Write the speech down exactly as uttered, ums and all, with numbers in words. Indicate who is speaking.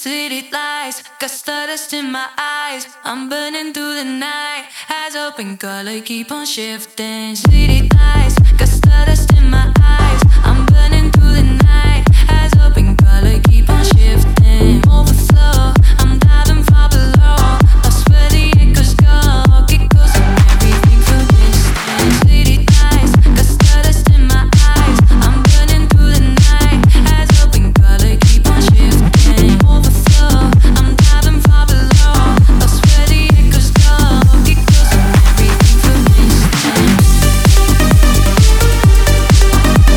Speaker 1: City lights, got stardust in my eyes. I'm burning through the night, eyes open, color keep on shifting. City lights, got stardust in my